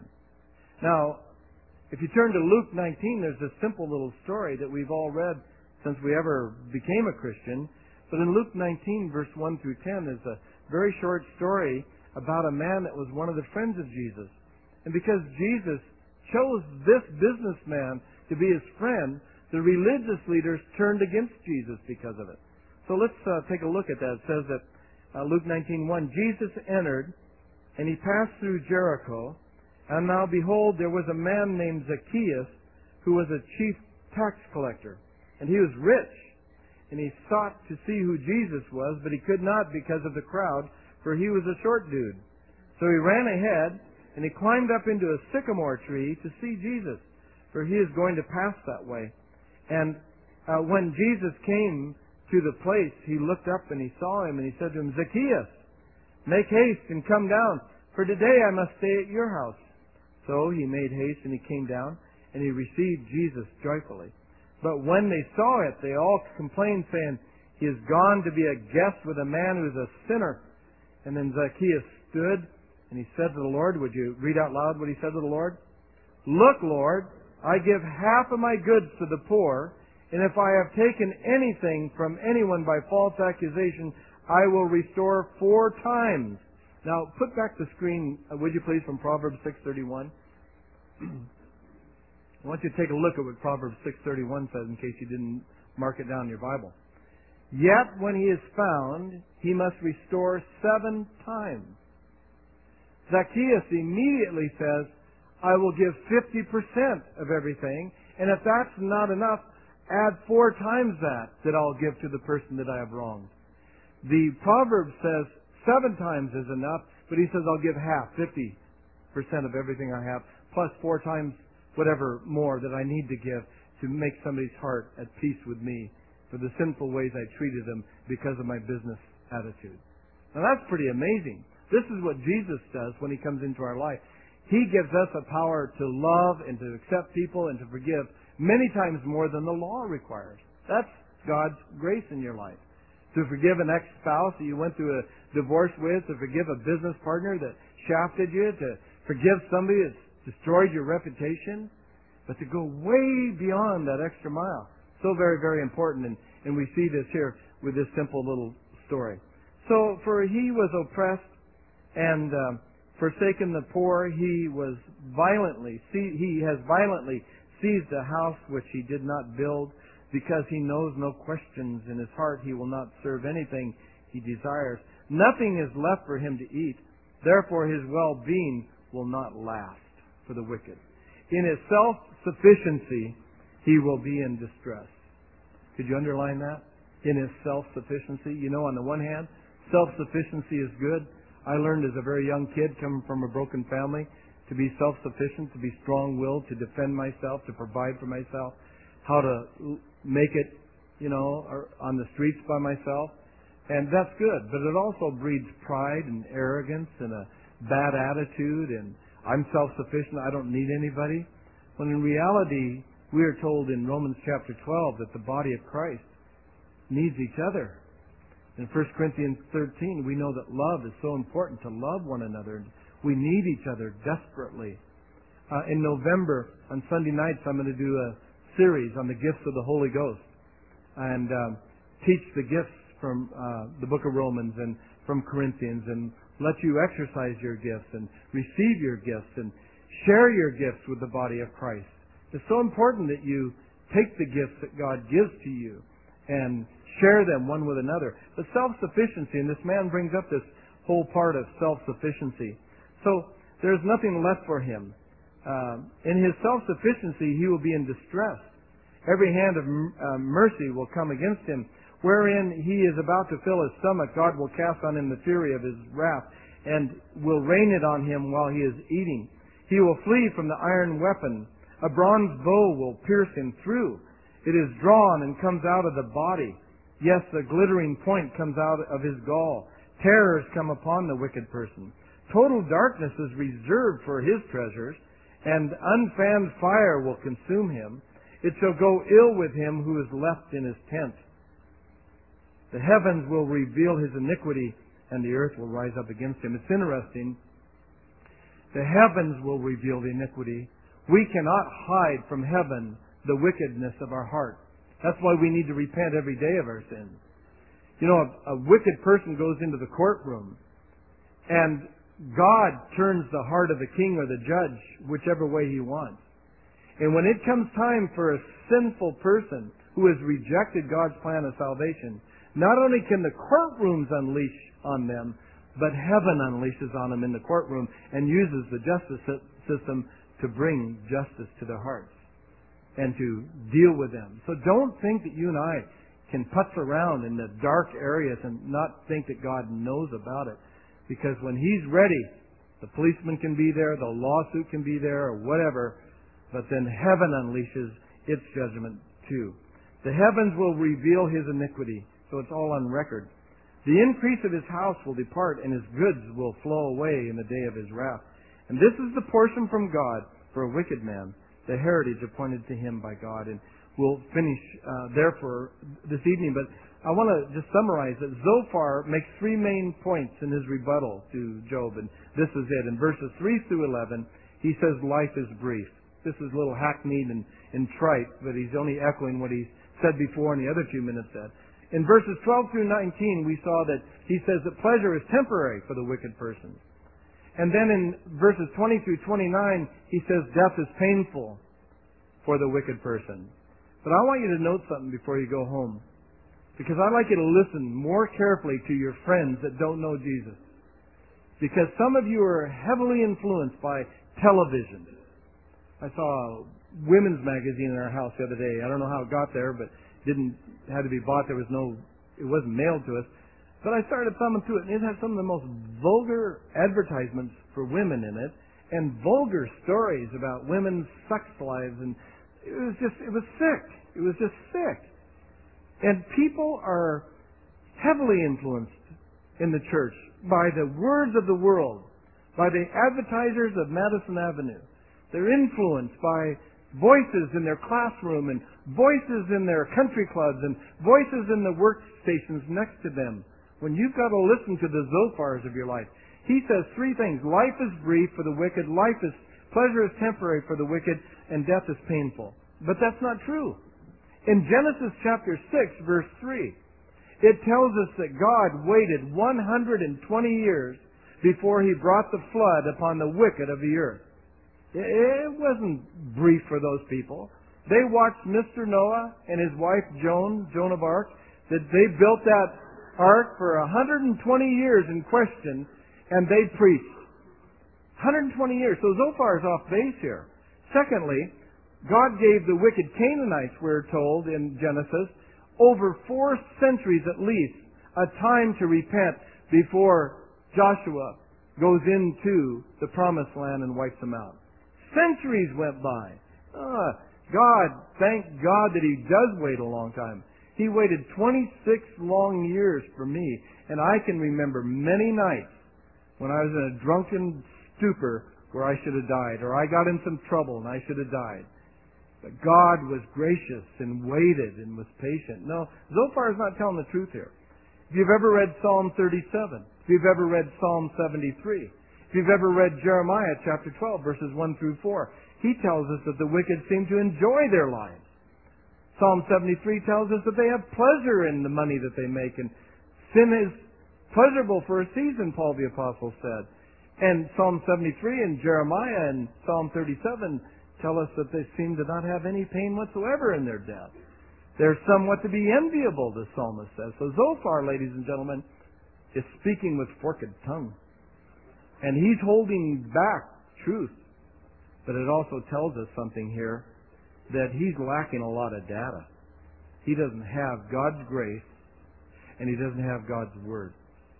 Now, if you turn to Luke nineteen, there's a simple little story that we've all read since we ever became a Christian. But in Luke nineteen, verse one through ten, there's a very short story about a man that was one of the friends of Jesus. And because Jesus chose this businessman to be his friend, the religious leaders turned against Jesus because of it. So let's uh, take a look at that. It says that uh, Luke nineteen one, Jesus entered, and he passed through Jericho. And now behold, there was a man named Zacchaeus, who was a chief tax collector. And he was rich. And he sought to see who Jesus was, but he could not because of the crowd, for he was a short dude. So he ran ahead, and he climbed up into a sycamore tree to see Jesus, for he is going to pass that way. And uh, when Jesus came to the place, he looked up and he saw him, and he said to him, Zacchaeus, make haste and come down, for today I must stay at your house." So he made haste and he came down, and he received Jesus joyfully. But when they saw it, they all complained, saying, "He is gone to be a guest with a man who is a sinner." And then Zacchaeus stood, and he said to the Lord, would you read out loud what he said to the Lord? "Look, Lord, I give half of my goods to the poor, and if I have taken anything from anyone by false accusation, I will restore four times." Now, put back the screen, uh, would you please, from Proverbs six thirty-one. I want you to take a look at what Proverbs six thirty-one says in case you didn't mark it down in your Bible. "Yet when he is found, he must restore seven times." Zacchaeus immediately says, "I will give fifty percent of everything, and if that's not enough, add four times that that I'll give to the person that I have wronged." The proverb says seven times is enough, but he says I'll give half, fifty percent of everything I have, plus four times whatever more that I need to give to make somebody's heart at peace with me for the sinful ways I treated them because of my business attitude. Now that's pretty amazing. This is what Jesus does when he comes into our life. He gives us a power to love and to accept people and to forgive many times more than the law requires. That's God's grace in your life. To forgive an ex-spouse that you went through a divorce with, to forgive a business partner that shafted you, to forgive somebody that's destroyed your reputation, but to go way beyond that extra mile. So very, very important, and, and we see this here with this simple little story. So, for he was oppressed and um, forsaken the poor, he was violently, he has violently seized a house which he did not build, because he knows no questions in his heart. He will not serve anything he desires. Nothing is left for him to eat. Therefore his well-being will not last for the wicked. In his self-sufficiency, he will be in distress. Could you underline that? In his self-sufficiency. You know, on the one hand, self-sufficiency is good. I learned as a very young kid, coming from a broken family, to be self-sufficient, to be strong-willed, to defend myself, to provide for myself, how to make it, you know, on the streets by myself. And that's good. But it also breeds pride and arrogance and a bad attitude, and I'm self-sufficient, I don't need anybody. When in reality, we are told in Romans chapter twelve that the body of Christ needs each other. In First Corinthians thirteen, we know that love is so important, to love one another. We need each other desperately. Uh, in November, on Sunday nights, I'm going to do a series on the gifts of the Holy Ghost and um, teach the gifts from uh, the book of Romans and from Corinthians, and let you exercise your gifts and receive your gifts and share your gifts with the body of Christ. It's so important that you take the gifts that God gives to you and share them one with another. But self-sufficiency, and this man brings up this whole part of self-sufficiency. So there's nothing left for him. Uh, in his self-sufficiency, he will be in distress. Every hand of uh, mercy will come against him. Wherein he is about to fill his stomach, God will cast on him the fury of his wrath and will rain it on him while he is eating. He will flee from the iron weapon. A bronze bow will pierce him through. It is drawn and comes out of the body. Yes, the glittering point comes out of his gall. Terrors come upon the wicked person. Total darkness is reserved for his treasures, and unfanned fire will consume him. It shall go ill with him who is left in his tent. The heavens will reveal his iniquity, and the earth will rise up against him. It's interesting. The heavens will reveal the iniquity. We cannot hide from heaven the wickedness of our heart. That's why we need to repent every day of our sins. You know, a, a wicked person goes into the courtroom, and God turns the heart of the king or the judge whichever way he wants. And when it comes time for a sinful person who has rejected God's plan of salvation, not only can the courtrooms unleash on them, but heaven unleashes on them in the courtroom and uses the justice system to bring justice to their hearts and to deal with them. So don't think that you and I can putz around in the dark areas and not think that God knows about it. Because when He's ready, the policeman can be there, the lawsuit can be there, or whatever, but then heaven unleashes its judgment too. The heavens will reveal His iniquity. So it's all on record. The increase of his house will depart, and his goods will flow away in the day of his wrath. And this is the portion from God for a wicked man, the heritage appointed to him by God. And we'll finish uh, there for this evening, but I want to just summarize that Zophar makes three main points in his rebuttal to Job, and this is it. In verses three through eleven, he says life is brief. This is a little hackneyed and, and trite, but he's only echoing what he said before in the other few minutes said. In verses twelve through nineteen, we saw that he says that pleasure is temporary for the wicked person. And then in verses twenty through twenty-nine, he says death is painful for the wicked person. But I want you to note something before you go home, because I'd like you to listen more carefully to your friends that don't know Jesus. Because some of you are heavily influenced by television. I saw a women's magazine in our house the other day. I don't know how it got there, but didn't had to be bought. There was no, it wasn't mailed to us. But I started thumbing through it, and it had some of the most vulgar advertisements for women in it, and vulgar stories about women's sex lives, and it was just, it was sick. It was just sick. And people are heavily influenced in the church by the words of the world, by the advertisers of Madison Avenue. They're influenced by voices in their classroom and voices in their country clubs and voices in the workstations next to them. When you've got to listen to the Zophars of your life, he says three things. Life is brief for the wicked, life is, pleasure is temporary for the wicked, and death is painful. But that's not true. In Genesis chapter six, verse three, it tells us that God waited one hundred twenty years before he brought the flood upon the wicked of the earth. It wasn't brief for those people. They watched Mister Noah and his wife Joan, Joan of Arc, that they built that ark for one hundred twenty years in question, and they preached. one hundred twenty years. So Zophar is off base here. Secondly, God gave the wicked Canaanites, we're told in Genesis, over four centuries at least, a time to repent before Joshua goes into the promised land and wipes them out. Centuries went by. Ah, God, thank God that he does wait a long time. He waited twenty-six long years for me, and I can remember many nights when I was in a drunken stupor where I should have died, or I got in some trouble and I should have died. But God was gracious and waited and was patient. No, Zophar is not telling the truth here. If you've ever read Psalm thirty-seven, if you've ever read Psalm seventy-three, if you've ever read Jeremiah chapter twelve, verses one through four, he tells us that the wicked seem to enjoy their lives. Psalm seventy-three tells us that they have pleasure in the money that they make, and sin is pleasurable for a season, Paul the Apostle said. And Psalm seventy-three and Jeremiah and Psalm thirty-seven tell us that they seem to not have any pain whatsoever in their death. They're somewhat to be enviable, the psalmist says. So Zophar, ladies and gentlemen, is speaking with forked tongue. And he's holding back truth. But it also tells us something here, that he's lacking a lot of data. He doesn't have God's grace, and he doesn't have God's Word.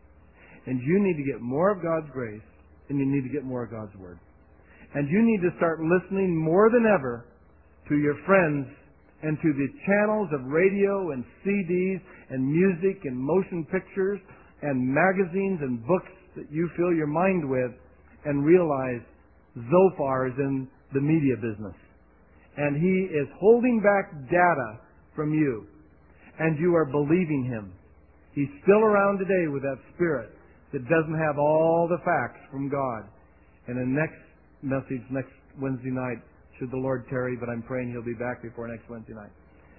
And you need to get more of God's grace, and you need to get more of God's Word. And you need to start listening more than ever to your friends and to the channels of radio and C Ds and music and motion pictures and magazines and books that you fill your mind with, and realize Zophar is in the media business. And he is holding back data from you. And you are believing him. He's still around today with that spirit that doesn't have all the facts from God. And the next message, next Wednesday night, should the Lord tarry, but I'm praying he'll be back before next Wednesday night.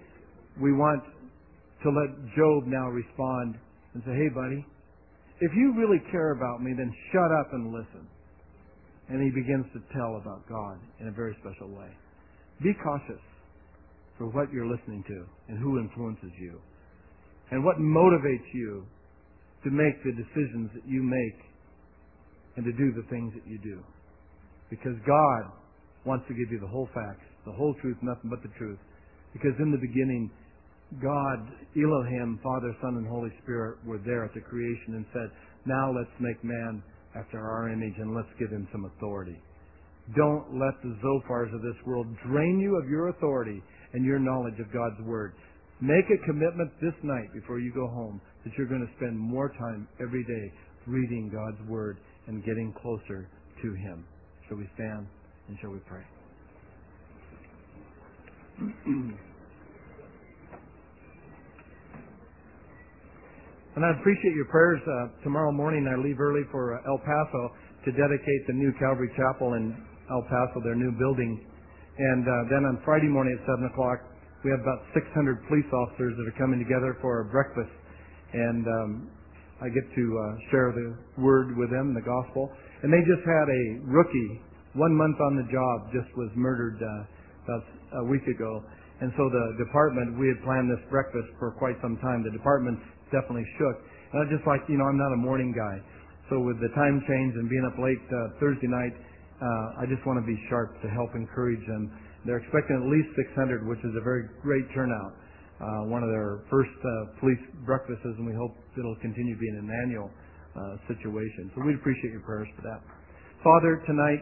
We want to let Job now respond and say, hey, buddy, if you really care about me, then shut up and listen. And he begins to tell about God in a very special way. Be cautious for what you're listening to and who influences you and what motivates you to make the decisions that you make and to do the things that you do. Because God wants to give you the whole facts, the whole truth, nothing but the truth. Because in the beginning, God, Elohim, Father, Son, and Holy Spirit were there at the creation and said, now let's make man after our image and let's give him some authority. Don't let the Zophars of this world drain you of your authority and your knowledge of God's Word. Make a commitment this night before you go home that you're going to spend more time every day reading God's Word and getting closer to Him. Shall we stand and shall we pray? And I appreciate your prayers. Uh, tomorrow morning I leave early for uh, El Paso to dedicate the new Calvary Chapel in El Paso, their new building. And uh, then on Friday morning at seven o'clock, we have about six hundred police officers that are coming together for a breakfast. And um, I get to uh, share the Word with them, the Gospel. And they just had a rookie, one month on the job, just was murdered uh, about a week ago. And so the department, we had planned this breakfast for quite some time. The department's definitely shook. And I just like, you know, I'm not a morning guy. So with the time change and being up late uh, Thursday night, uh, I just want to be sharp to help encourage them. They're expecting at least six hundred, which is a very great turnout. Uh, one of their first uh, police breakfasts, and we hope it'll continue being an annual uh, situation. So we'd appreciate your prayers for that. Father, tonight,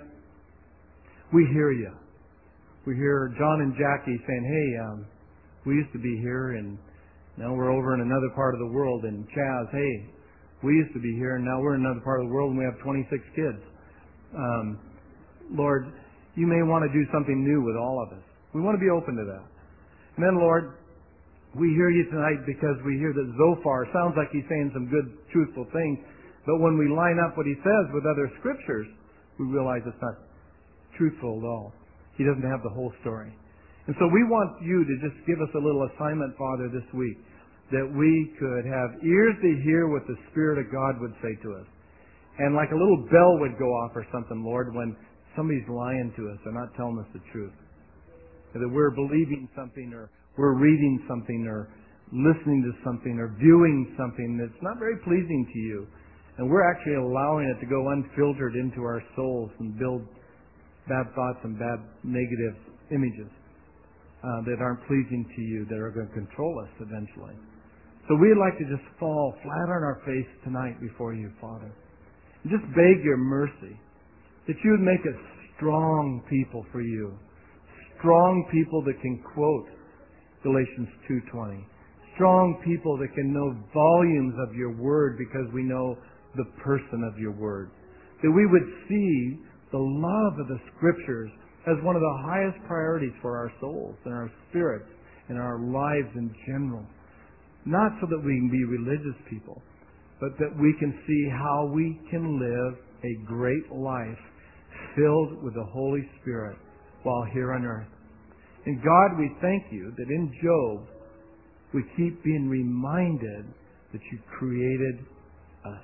we hear you. We hear John and Jackie saying, hey, um, we used to be here, and now we're over in another part of the world. And Chaz, hey, we used to be here, and now we're in another part of the world, and we have twenty-six kids. Um, Lord, you may want to do something new with all of us. We want to be open to that. And then, Lord, we hear you tonight because we hear that Zophar sounds like he's saying some good, truthful things, but when we line up what he says with other scriptures, we realize it's not truthful at all. He doesn't have the whole story. And so we want you to just give us a little assignment, Father, this week, that we could have ears to hear what the Spirit of God would say to us. And like a little bell would go off or something, Lord, when somebody's lying to us or not telling us the truth. That we're believing something or we're reading something or listening to something or viewing something that's not very pleasing to you. And we're actually allowing it to go unfiltered into our souls and build bad thoughts and bad negative images uh, that aren't pleasing to you, that are going to control us eventually. So we'd like to just fall flat on our face tonight before you, Father. And just beg your mercy that you would make us strong people for you. Strong people that can quote Galatians two twenty. Strong people that can know volumes of your word because we know the person of your word. That we would see the love of the Scriptures as one of the highest priorities for our souls and our spirits and our lives in general. Not so that we can be religious people, but that we can see how we can live a great life filled with the Holy Spirit while here on earth. And God, we thank you that in Job we keep being reminded that you created us.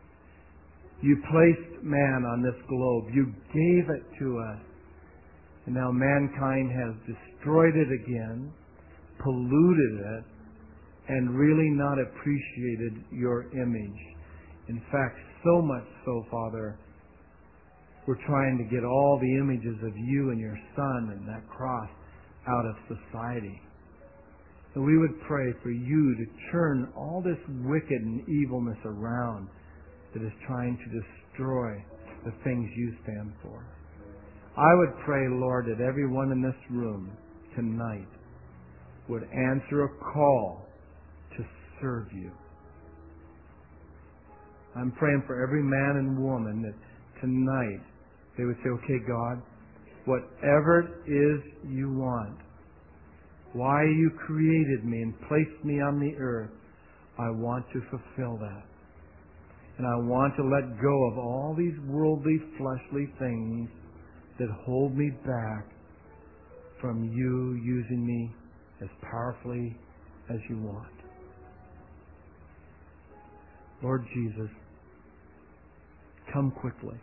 You placed man on this globe. You gave it to us. And now mankind has destroyed it again, polluted it, and really not appreciated your image. In fact, so much so, Father, we're trying to get all the images of you and your Son and that cross out of society. So we would pray for you to turn all this wicked and evilness around that is trying to destroy the things you stand for. I would pray, Lord, that everyone in this room tonight would answer a call to serve you. I'm praying for every man and woman that tonight they would say, okay, God, whatever it is you want, why you created me and placed me on the earth, I want to fulfill that. And I want to let go of all these worldly, fleshly things that hold me back from you using me as powerfully as you want. Lord Jesus, come quickly.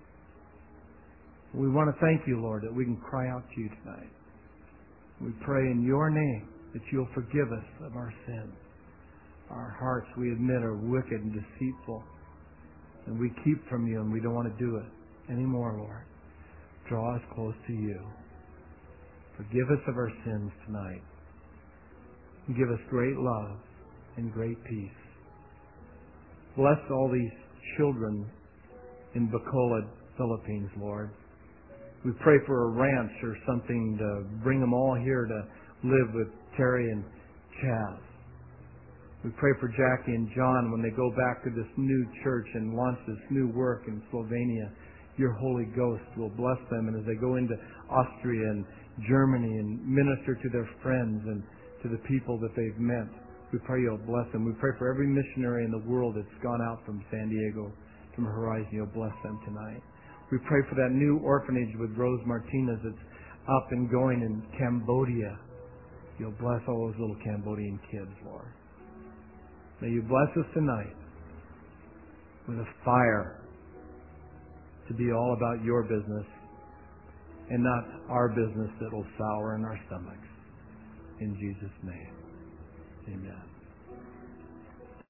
We want to thank you, Lord, that we can cry out to you tonight. We pray in your name that you'll forgive us of our sins. Our hearts, we admit, are wicked and deceitful. And we keep from you, and we don't want to do it anymore, Lord. Draw us close to you. Forgive us of our sins tonight. And give us great love and great peace. Bless all these children in Bacolod, Philippines, Lord. We pray for a ranch or something to bring them all here to live with Terry and Chaz. We pray for Jackie and John when they go back to this new church and launch this new work in Slovenia. Your Holy Ghost will bless them, and as they go into Austria and Germany and minister to their friends and to the people that they've met, we pray you'll bless them. We pray for every missionary in the world that's gone out from San Diego, from Horizon. You'll bless them tonight. We pray for that new orphanage with Rose Martinez that's up and going in Cambodia. You'll bless all those little Cambodian kids, Lord. May you bless us tonight with a fire to be all about your business and not our business that will sour in our stomachs. In Jesus' name, amen.